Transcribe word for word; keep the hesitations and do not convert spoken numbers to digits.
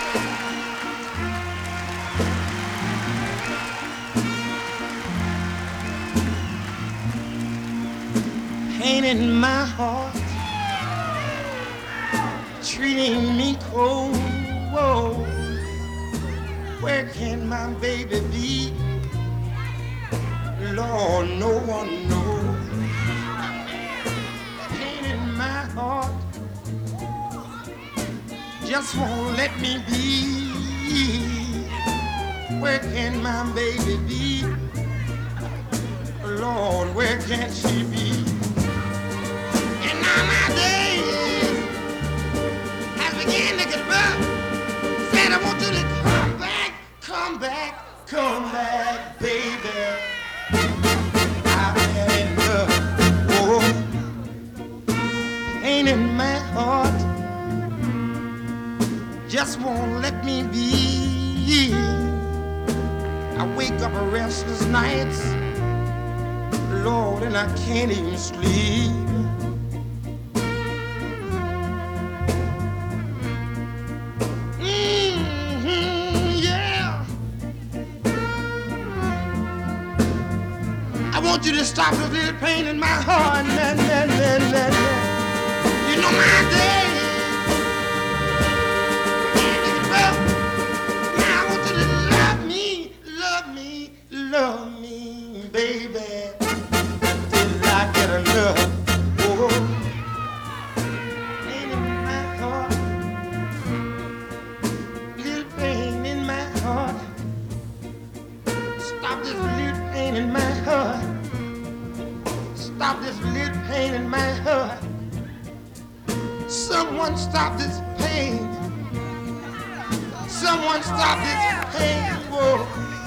Pain in my heart, treating me cold. Whoa. Where can my baby be? Lord, no one knows. Pain in my heart just won't let me be. Where can my baby be? Lord, where can she be? And now my days has begun to get rough. Said I want you to come back, come back, come back, baby. I've had enough. Oh, pain in my heart just won't let me be. I wake up restless nights, Lord, and I can't even sleep. Mm-hmm, yeah. I want you to stop this little pain in my heart. Nah, nah, nah, nah, nah. You know my day. Now I want you to love me, love me, love me, baby. I get enough. Oh, pain in my heart, little pain in my heart. Stop this little pain in my heart. Stop this little pain in my heart. Someone stop this pain. Someone stop this pain. Whoa.